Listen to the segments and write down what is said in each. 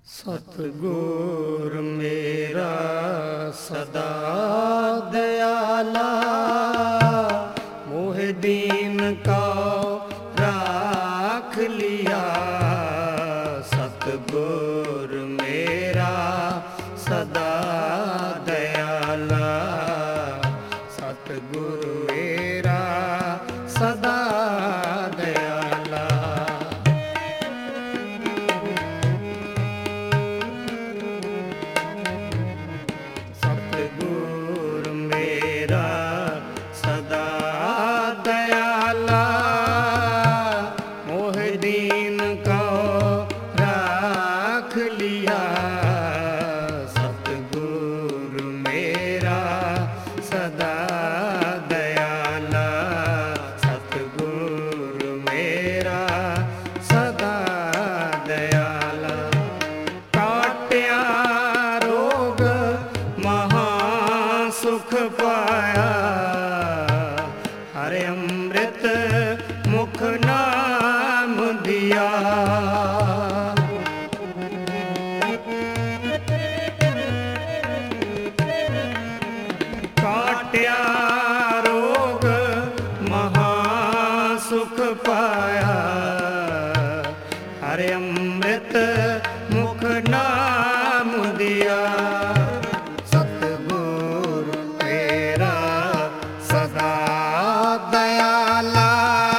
सतगुर मेरा सदा दयाला, मोह दीन का राख लिया। सतगुर मेरा सदा दयाला, सतगुर मेरा सदा दयाला। सतगुर मेरा सदा दयाला, मोह दीन को राख लिया। सतगुर मेरा सदा दयाला, सतगुर मेरा सदा दयाला। काट्या रोग महा सुख पाया, हरे अमृत मुख नाम दिया। काट्या रोग महा सुख पाया, हरे अमृत मुख नाम दिया। सतगुर तेरा सदा दयाला,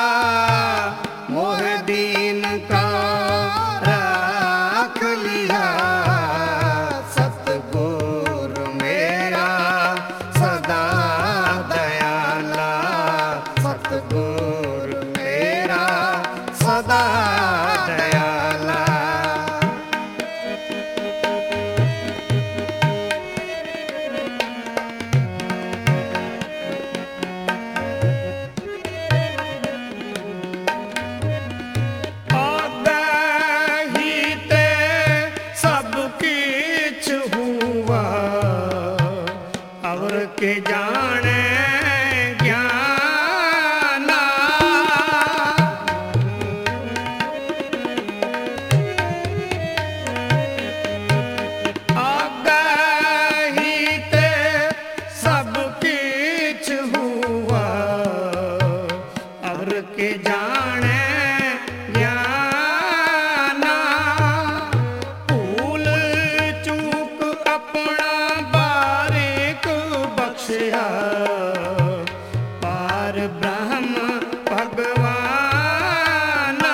मोह दीन का राख लिया। सतगुर मेरा सदा दयाला, सतगुर मेरा सदा दयाला। आगाहीते सब किछ हुआ, और के जाने ज्ञाना। आगाहीते सब किछ हुआ, और के जाने ज्ञाना। भूल चूक अपना बारीक बख्शिया, पार ब्रह्म भगवाना।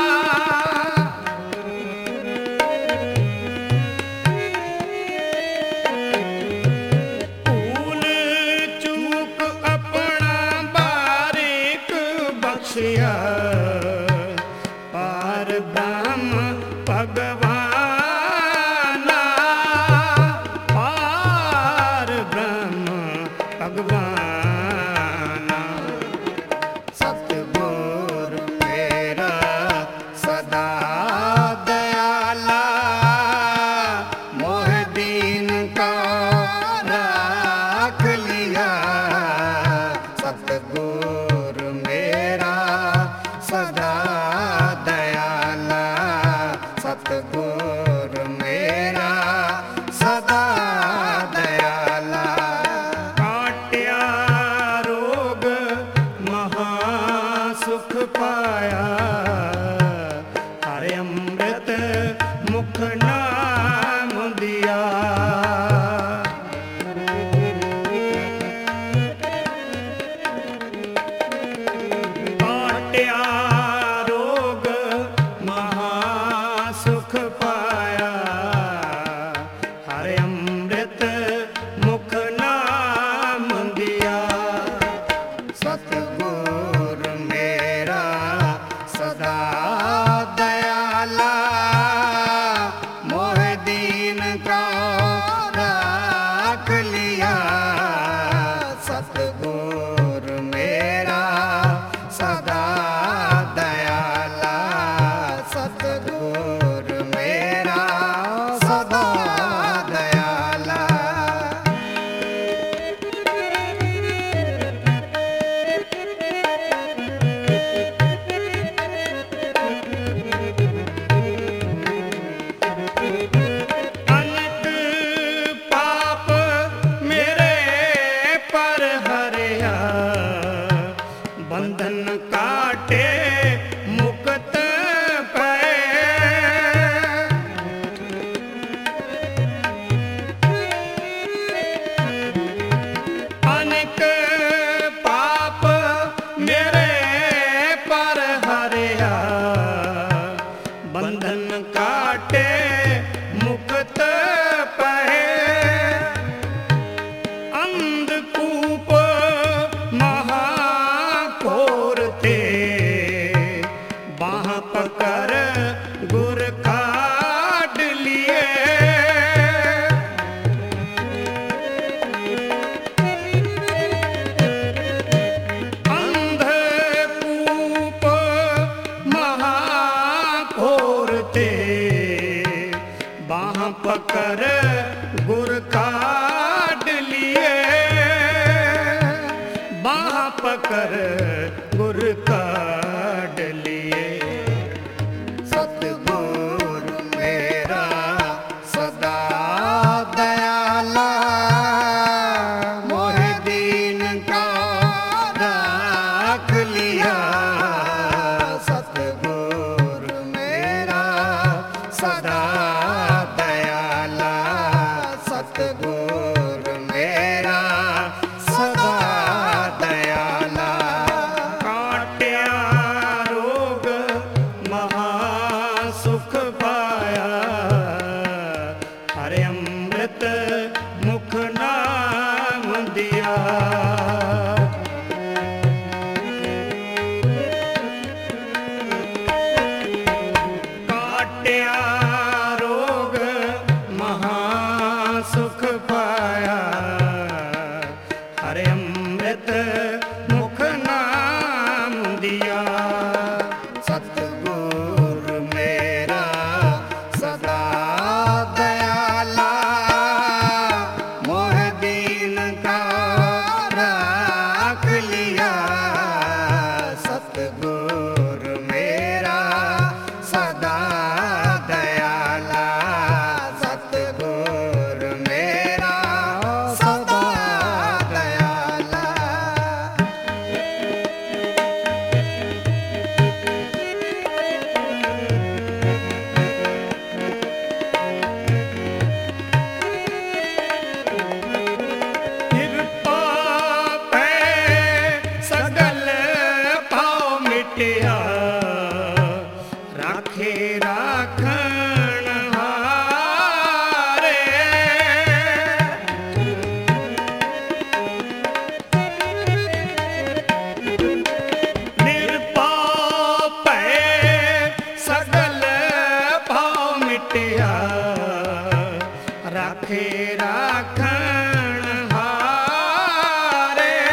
भूल चूक अपना बारीक बख्शिया, पार ब्रह्म भगवाना। पार ब्रह्म भगवाना। सतगुर मेरा सदा दयाला, मोह दीन का राख लिया। सतगुर मेरा सदा दयाला, बाह पकड़ गुर काट लिए। अंधकूप महाघोर ते बाह पकड़ गुर काट लिए। बाह पकड़ गुर काट लिए। सतगुरु मेरा सदा दयाला मोह दीन का राख लिया। सतगुरु मेरा सदा दयाला सतगुरु मेरा सदा दयाला। काटिया रोग महा सुख पाया हरे अमृत मुख नाम दिया। काटिया रोग महा सुख पाया हरे अमृत मुख नाम दिया। सतगुरु मेरा सदा दयाला मोह दीन का राख लिया। सतगुरु मेरा सदा दयाला सतगुरु मेरा सदा दयाला। कृपा पे सगल पाव मिटिया राखे राखण हारे। निरपाव पे सगल पाव मिटिया राखे राखण हारे।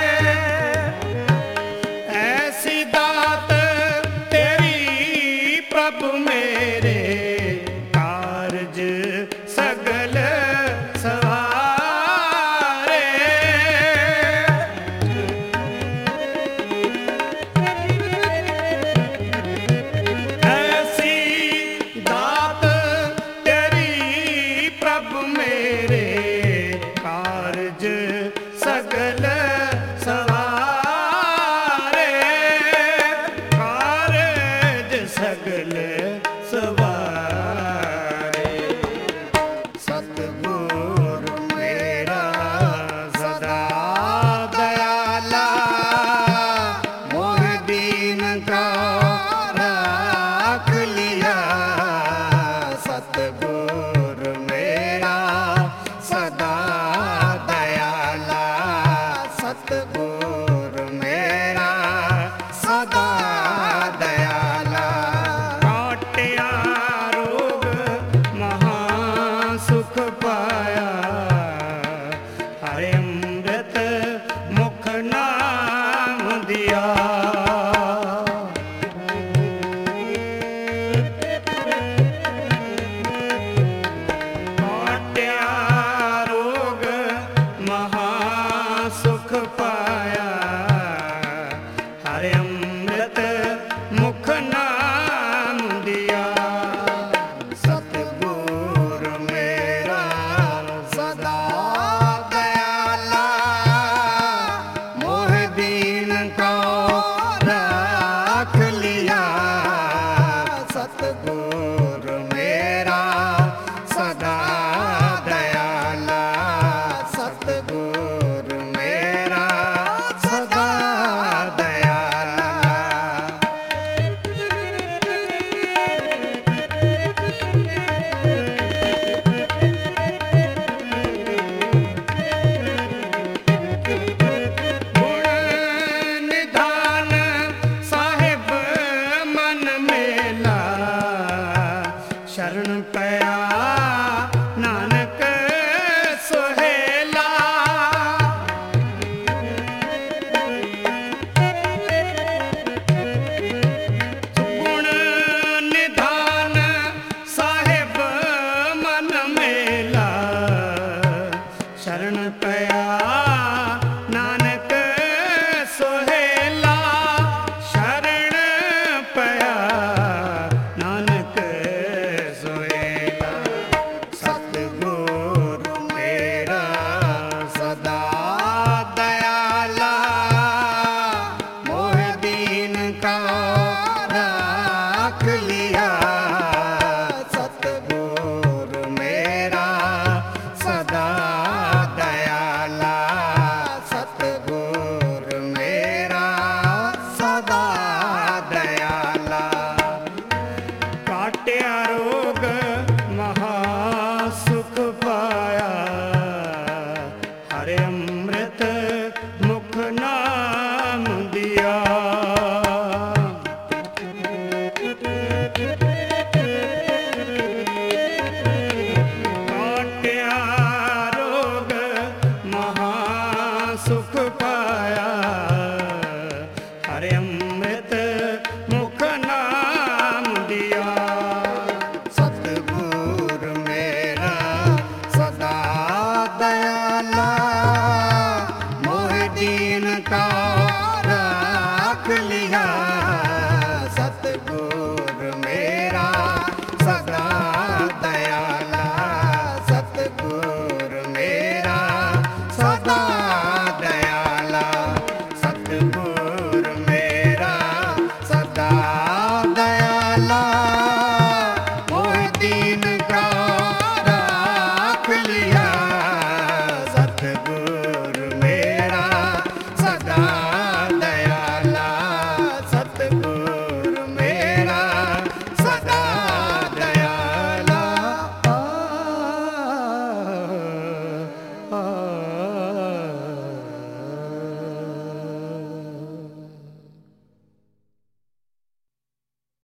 ऐसी दात तेरी प्रभु मेरे कारज सगल सवारे। ऐसी दात तेरी प्रभु मेरे कारज सगल सवारे। कारज सगल सवारे। सतगुरु मेरा सदा दयाला मोह दीन का राख लिया। सतगुरु मेरा सदा दयाला सतगुरु मेरा सदा दयाला। काटिया रो शरण पया नानक सोहेला। गुण निधान साहिब मन मेला, शरण पया नानक सोहेला, शरण पया नानक सोहेला। सतगुरु मेरा सदा दयाला, मोह दीन का राख लिया।